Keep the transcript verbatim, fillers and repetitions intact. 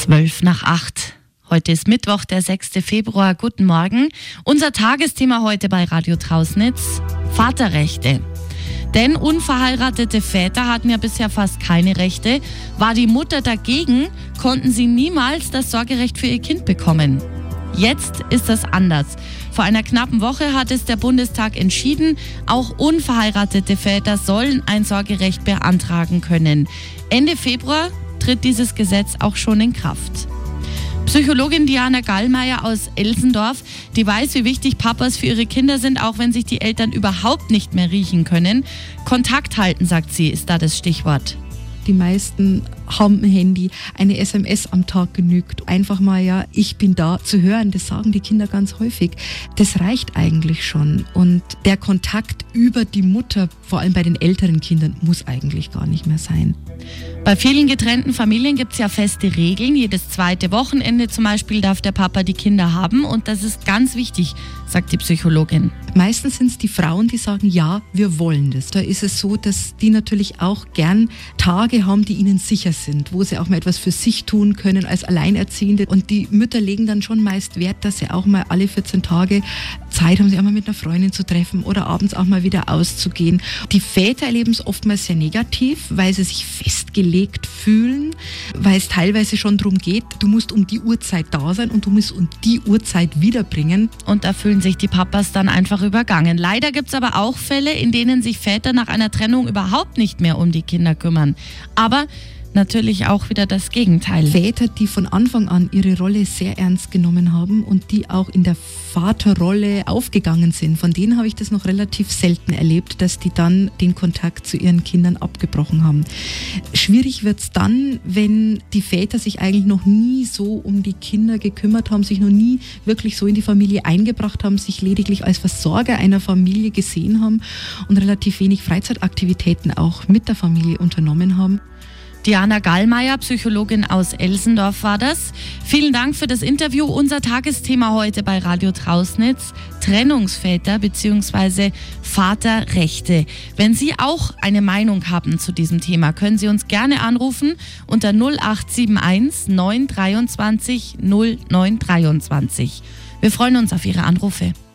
Zwölf nach acht. Heute ist Mittwoch, der sechster Februar. Guten Morgen. Unser Tagesthema heute bei Radio Trausnitz: Vaterrechte. Denn unverheiratete Väter hatten ja bisher fast keine Rechte. War die Mutter dagegen, konnten sie niemals das Sorgerecht für ihr Kind bekommen. Jetzt ist das anders. Vor einer knappen Woche hat es der Bundestag entschieden, auch unverheiratete Väter sollen ein Sorgerecht beantragen können. Ende Februar tritt dieses Gesetz auch schon in Kraft. Psychologin Diana Gallmeier aus Elsendorf, die weiß, wie wichtig Papas für ihre Kinder sind, auch wenn sich die Eltern überhaupt nicht mehr riechen können. Kontakt halten, sagt sie, ist da das Stichwort. Die meisten haben ein Handy, eine S M S am Tag genügt. Einfach mal, ja, ich bin da zu hören, das sagen die Kinder ganz häufig. Das reicht eigentlich schon. Und der Kontakt über die Mutter, vor allem bei den älteren Kindern, muss eigentlich gar nicht mehr sein. Bei vielen getrennten Familien gibt es ja feste Regeln. Jedes zweite Wochenende zum Beispiel darf der Papa die Kinder haben. Und das ist ganz wichtig, sagt die Psychologin. Meistens sind es die Frauen, die sagen, ja, wir wollen das. Da ist es so, dass die natürlich auch gern Tage haben, die ihnen sicher sind, wo sie auch mal etwas für sich tun können als Alleinerziehende. Und die Mütter legen dann schon meist Wert, dass sie auch mal alle vierzehn Tage Zeit haben, sich auch mal mit einer Freundin zu treffen oder abends auch mal wieder auszugehen. Die Väter erleben es oftmals sehr negativ, weil sie sich festgelegt fühlen, weil es teilweise schon darum geht, du musst um die Uhrzeit da sein und du musst um die Uhrzeit wiederbringen. Und da fühlen sich die Papas dann einfach übergangen. Leider gibt es aber auch Fälle, in denen sich Väter nach einer Trennung überhaupt nicht mehr um die Kinder kümmern. Aber natürlich auch wieder das Gegenteil. Väter, die von Anfang an ihre Rolle sehr ernst genommen haben und die auch in der Vaterrolle aufgegangen sind, von denen habe ich das noch relativ selten erlebt, dass die dann den Kontakt zu ihren Kindern abgebrochen haben. Schwierig wird es dann, wenn die Väter sich eigentlich noch nie so um die Kinder gekümmert haben, sich noch nie wirklich so in die Familie eingebracht haben, sich lediglich als Versorger einer Familie gesehen haben und relativ wenig Freizeitaktivitäten auch mit der Familie unternommen haben. Diana Gallmeier, Psychologin aus Elsendorf, war das. Vielen Dank für das Interview. Unser Tagesthema heute bei Radio Trausnitz: Trennungsväter bzw. Vaterrechte. Wenn Sie auch eine Meinung haben zu diesem Thema, können Sie uns gerne anrufen unter null acht sieben eins neun zwei drei null neun zwei drei. Wir freuen uns auf Ihre Anrufe.